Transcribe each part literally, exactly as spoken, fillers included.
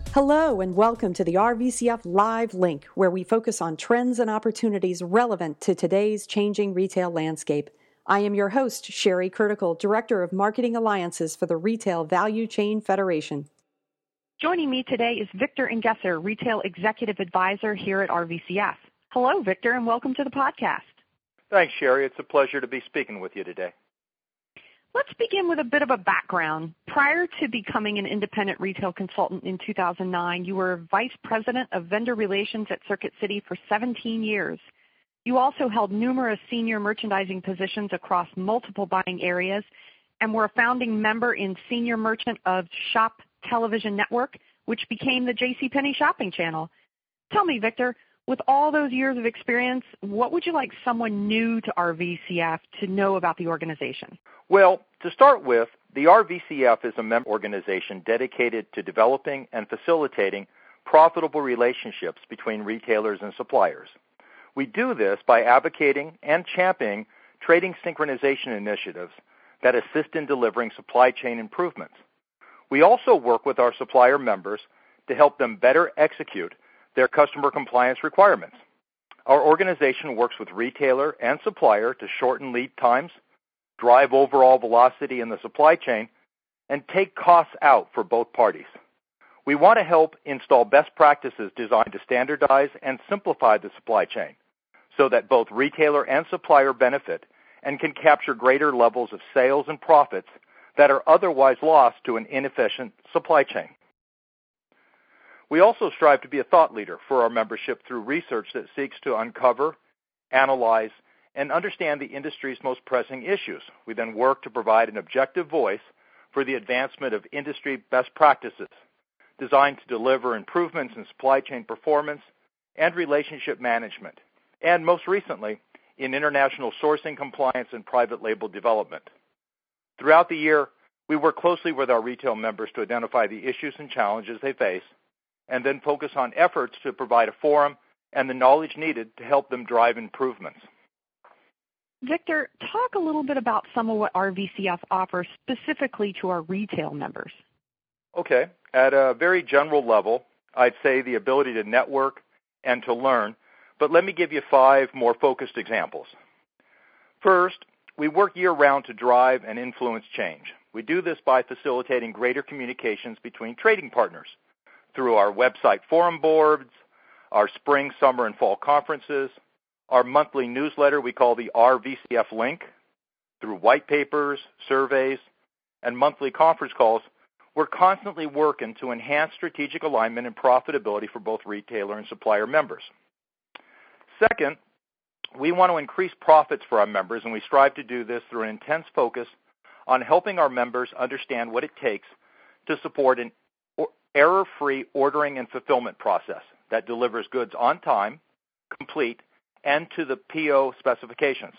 Hello and welcome to the R V C F Live Link, where we focus on trends and opportunities relevant to today's changing retail landscape. I am your host, Sherry Curtical, Director of Marketing Alliances for the Retail Value Chain Federation. Joining me today is Victor Ingesser, Retail Executive Advisor here at R V C F. Hello, Victor, and welcome to the podcast. Thanks, Sherry. It's a pleasure to be speaking with you today. Let's begin with a bit of a background. Prior to becoming an independent retail consultant in two thousand nine, you were Vice President of Vendor Relations at Circuit City for seventeen years. You also held numerous senior merchandising positions across multiple buying areas and were a founding member in Senior Merchant of Shop Television Network, which became the JCPenney Shopping Channel. Tell me, Victor, with all those years of experience, what would you like someone new to R V C F to know about the organization? Well, to start with, the R V C F is a member organization dedicated to developing and facilitating profitable relationships between retailers and suppliers. We do this by advocating and championing trading synchronization initiatives that assist in delivering supply chain improvements. We also work with our supplier members to help them better execute their customer compliance requirements. Our organization works with retailer and supplier to shorten lead times, drive overall velocity in the supply chain, and take costs out for both parties. We want to help install best practices designed to standardize and simplify the supply chain so that both retailer and supplier benefit and can capture greater levels of sales and profits that are otherwise lost to an inefficient supply chain. We also strive to be a thought leader for our membership through research that seeks to uncover, analyze, and understand the industry's most pressing issues. We then work to provide an objective voice for the advancement of industry best practices designed to deliver improvements in supply chain performance and relationship management, and most recently, in international sourcing compliance and private label development. Throughout the year, we work closely with our retail members to identify the issues and challenges they face, and then focus on efforts to provide a forum and the knowledge needed to help them drive improvements. Victor, talk a little bit about some of what R V C F offers specifically to our retail members. Okay. At a very general level, I'd say the ability to network and to learn, but let me give you five more focused examples. First, we work year-round to drive and influence change. We do this by facilitating greater communications between trading partners through our website forum boards, our spring, summer, and fall conferences, our monthly newsletter we call the R V C F Link, through white papers, surveys, and monthly conference calls. We're constantly working to enhance strategic alignment and profitability for both retailer and supplier members. Second, we want to increase profits for our members, and we strive to do this through an intense focus on helping our members understand what it takes to support an error-free ordering and fulfillment process that delivers goods on time, complete, and to the P O specifications.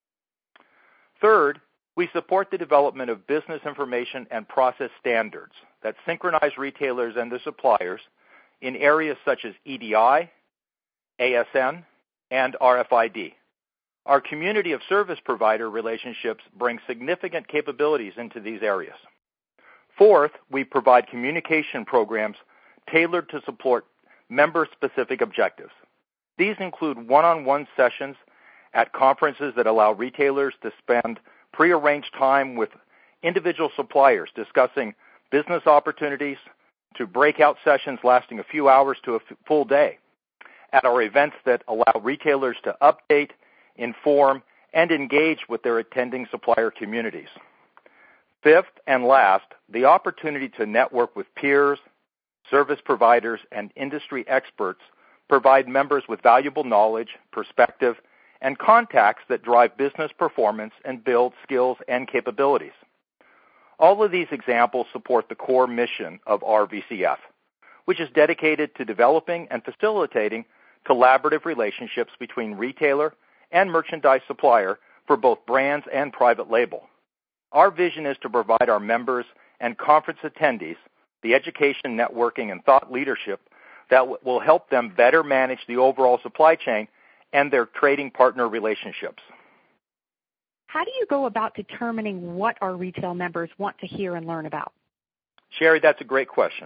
Third, we support the development of business information and process standards that synchronize retailers and their suppliers in areas such as E D I, A S N, and R F I D. Our community of service provider relationships bring significant capabilities into these areas. Fourth, we provide communication programs tailored to support member-specific objectives. These include one-on-one sessions at conferences that allow retailers to spend prearranged time with individual suppliers discussing business opportunities, to breakout sessions lasting a few hours to a f- full day, at our events that allow retailers to update, inform, and engage with their attending supplier communities. Fifth and last, the opportunity to network with peers, service providers, and industry experts provide members with valuable knowledge, perspective, and contacts that drive business performance and build skills and capabilities. All of these examples support the core mission of R V C F, which is dedicated to developing and facilitating collaborative relationships between retailer and merchandise supplier for both brands and private label. Our vision is to provide our members and conference attendees the education, networking, and thought leadership that w- will help them better manage the overall supply chain and their trading partner relationships. How do you go about determining what our retail members want to hear and learn about? Sherry, that's a great question. It's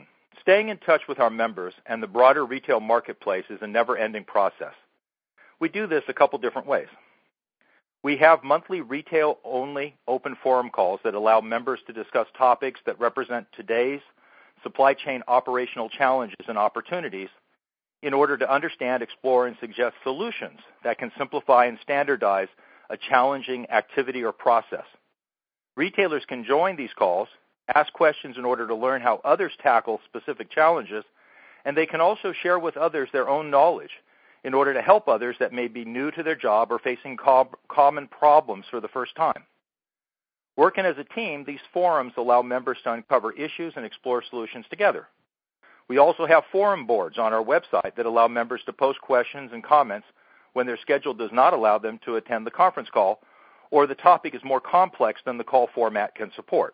staying in touch with our members and the broader retail marketplace is a never-ending process. We do this a couple different ways. We have monthly retail-only open forum calls that allow members to discuss topics that represent today's supply chain operational challenges and opportunities in order to understand, explore, and suggest solutions that can simplify and standardize a challenging activity or process. Retailers can join these calls, ask questions in order to learn how others tackle specific challenges, and they can also share with others their own knowledge in order to help others that may be new to their job or facing co- common problems for the first time. Working as a team, these forums allow members to uncover issues and explore solutions together. We also have forum boards on our website that allow members to post questions and comments when their schedule does not allow them to attend the conference call or the topic is more complex than the call format can support.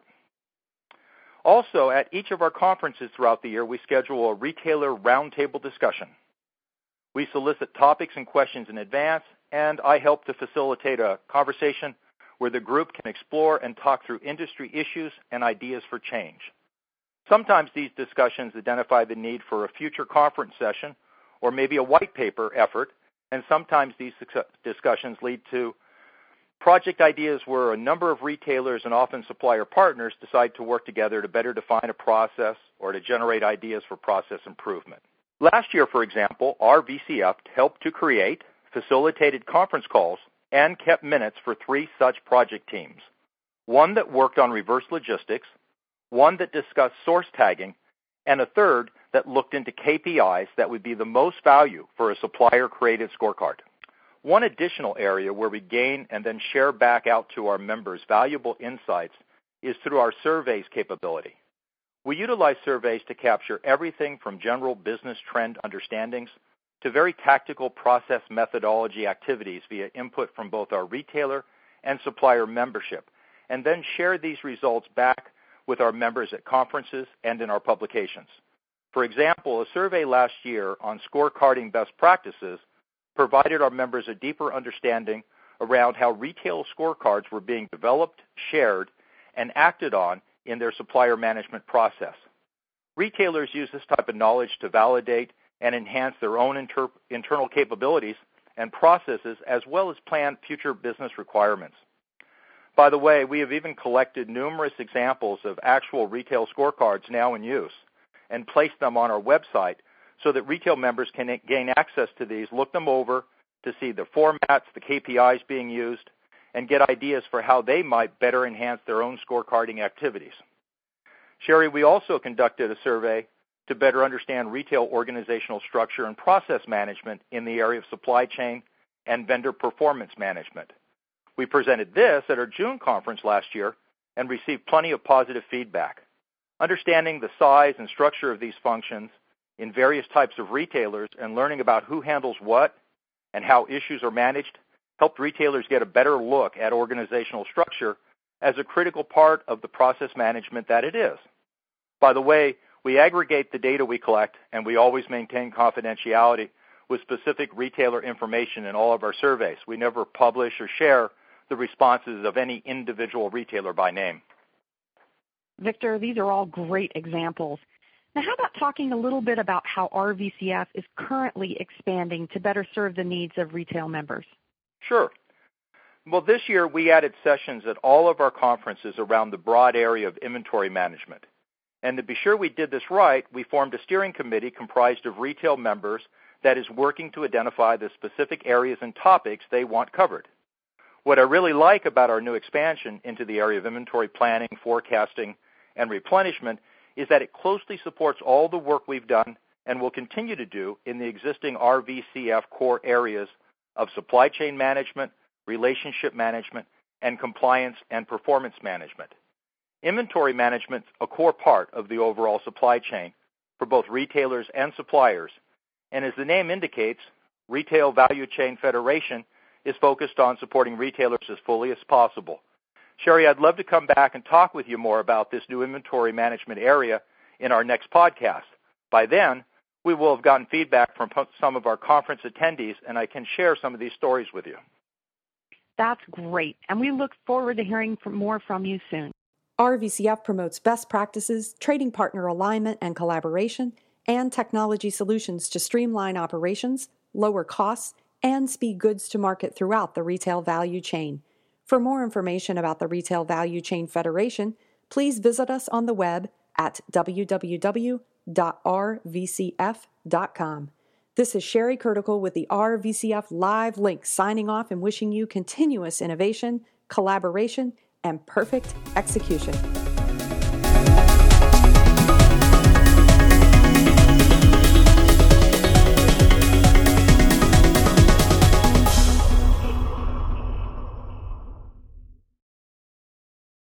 Also, at each of our conferences throughout the year, we schedule a retailer roundtable discussion. We solicit topics and questions in advance, and I help to facilitate a conversation where the group can explore and talk through industry issues and ideas for change. Sometimes these discussions identify the need for a future conference session or maybe a white paper effort, and sometimes these discussions lead to project ideas where a number of retailers and often supplier partners decide to work together to better define a process or to generate ideas for process improvement. Last year, for example, our V C F helped to create, facilitated conference calls, and kept minutes for three such project teams. One that worked on reverse logistics, one that discussed source tagging, and a third that looked into K P Is that would be the most value for a supplier-created scorecard. One additional area where we gain and then share back out to our members valuable insights is through our surveys capability. We utilize surveys to capture everything from general business trend understandings to very tactical process methodology activities via input from both our retailer and supplier membership, and then share these results back with our members at conferences and in our publications. For example, a survey last year on scorecarding best practices provided our members a deeper understanding around how retail scorecards were being developed, shared, and acted on in their supplier management process. Retailers use this type of knowledge to validate and enhance their own inter- internal capabilities and processes as well as plan future business requirements. By the way, we have even collected numerous examples of actual retail scorecards now in use and placed them on our website so that retail members can gain access to these, look them over to see the formats, the K P Is being used, and get ideas for how they might better enhance their own scorecarding activities. Sherry, we also conducted a survey to better understand retail organizational structure and process management in the area of supply chain and vendor performance management. We presented this at our June conference last year and received plenty of positive feedback. Understanding the size and structure of these functions in various types of retailers and learning about who handles what and how issues are managed helped retailers get a better look at organizational structure as a critical part of the process management that it is. By the way, we aggregate the data we collect, and we always maintain confidentiality with specific retailer information in all of our surveys. We never publish or share the responses of any individual retailer by name. Victor, these are all great examples. Now, how about talking a little bit about how R V C F is currently expanding to better serve the needs of retail members? Sure. Well, this year we added sessions at all of our conferences around the broad area of inventory management. And to be sure we did this right, we formed a steering committee comprised of retail members that is working to identify the specific areas and topics they want covered. What I really like about our new expansion into the area of inventory planning, forecasting, and replenishment is that it closely supports all the work we've done and will continue to do in the existing R V C F core areas of supply chain management, relationship management, and compliance and performance management. Inventory management is a core part of the overall supply chain for both retailers and suppliers. And as the name indicates, Retail Value Chain Federation is focused on supporting retailers as fully as possible. Sherry, I'd love to come back and talk with you more about this new inventory management area in our next podcast. By then, we will have gotten feedback from some of our conference attendees, and I can share some of these stories with you. That's great, and we look forward to hearing from more from you soon. R V C F promotes best practices, trading partner alignment and collaboration, and technology solutions to streamline operations, lower costs, and speed goods to market throughout the retail value chain. For more information about the Retail Value Chain Federation, please visit us on the web at w w w dot r v c f dot com. This is Sherry Kurtical with the R V C F Live Link signing off and wishing you continuous innovation, collaboration, and perfect execution.